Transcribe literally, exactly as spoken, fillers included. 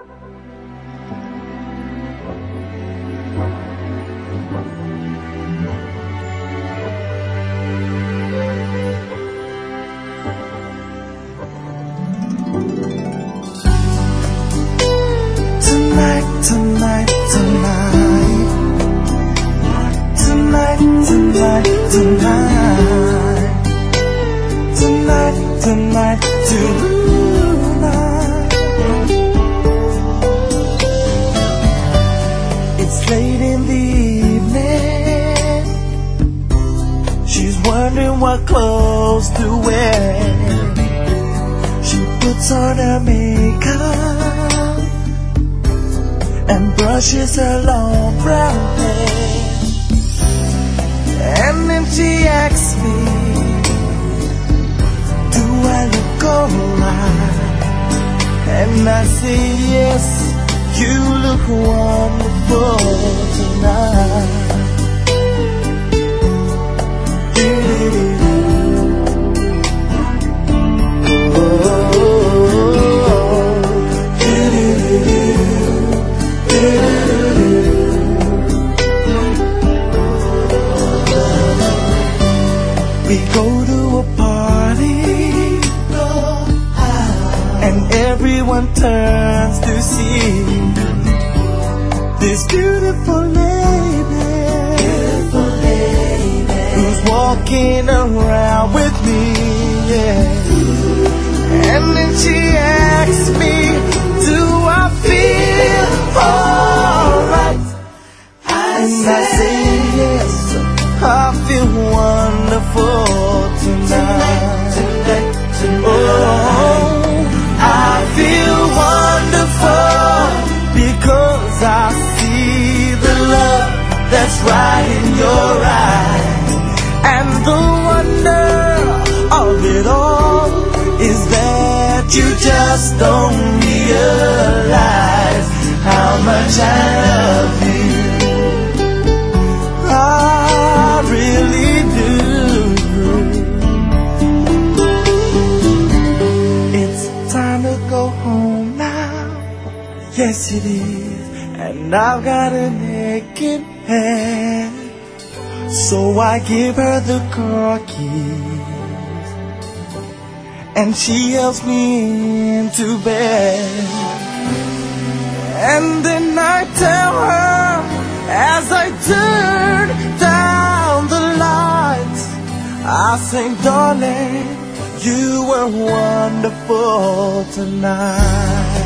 Tonight, tonight, tonight, tonight, tonight, tonight, tonight, tonight, tonight. It's late in the evening. She's wondering what clothes to wear. She puts on her makeup and brushes her long brown hair. And then she asks me, do I look alright? And I say, yes, you look wonderful tonight. We go to a party, and everyone turns to see this beautiful lady, beautiful lady who's walking around with me, yeah. And then she asks me, do I feel alright? And I say yes, I feel wonderful tonight. tonight, tonight. Oh, I feel wonderful because I see the love that's right in your eyes. And the wonder of it all is that you just don't realize how much I love you. I really do. It's time to go home now. Yes, it is. And I've got an aching head. So I give her the car keys, and she helps me into bed. And then I tell her, as I turn down the lights, I say, darling, you were wonderful tonight.